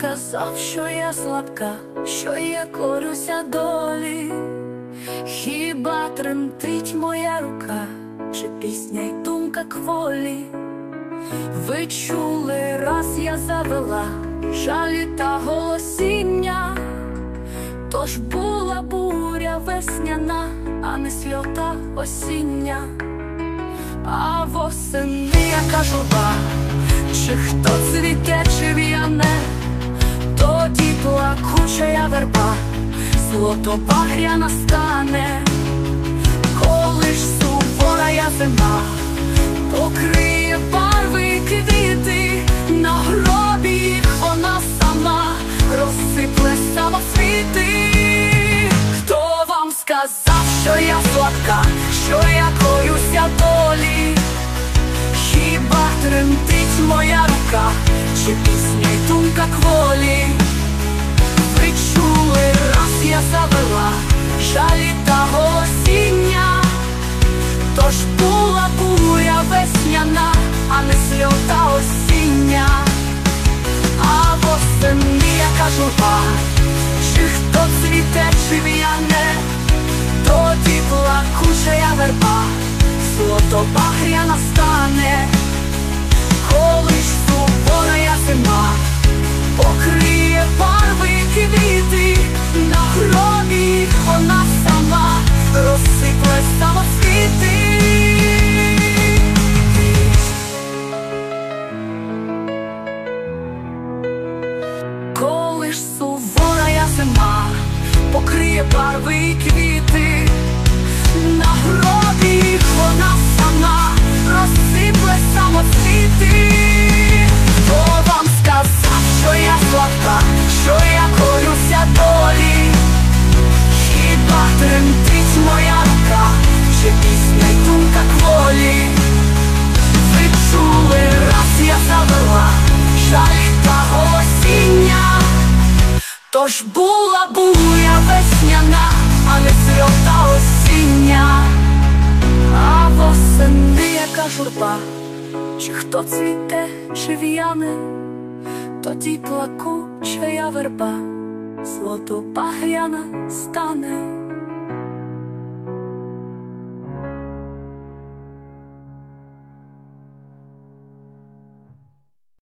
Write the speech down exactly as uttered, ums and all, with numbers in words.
сказав, що я слабка, що я корюся долі? Хіба тремтить моя рука, чи пісня й думка кволі? Ви чули, раз я завела жалі та голосіння, тож була буря весняна, а не сльота осіння. А восени яка журба, чи хто цвіте, чи в'яне, тоді плакуча верба, злото багряна стане. Коли ж сувора я зима покриє барви й квіти, на гробі їх вона сама розсипле самоцвіти. Хто вам сказав, що я слабка, що я корюся долі? Хіба тремтить моя рука, чи пісня й думка кволі? Ви чули, раз я завела жалі та голосіння, тож була буря весняна, а не сльота осіння. А восени яка журба, чи хто цвіте, чи в'яне, тоді плакуча верба, злото багряна стане. Коли ж сувора я зима покриє барви й квіти, на гробі їх вона сама розсипле самоцвіти. Коли ж сувора я зима покриє барви й квіти, на гробі їх вона сама розсипле самоцвіти. Хто вам сказав, що я слабка, що я корюся долі? Хіба тремтить моя рука, чи пісня й думка кволі? Ви чули, раз я завела жаль та голосіння, тож була буря весняна, а не сльота осіння. А восени яка журба, чи хто цвіте, чи в'яне, тоді плакуча верба, злото багряна стане.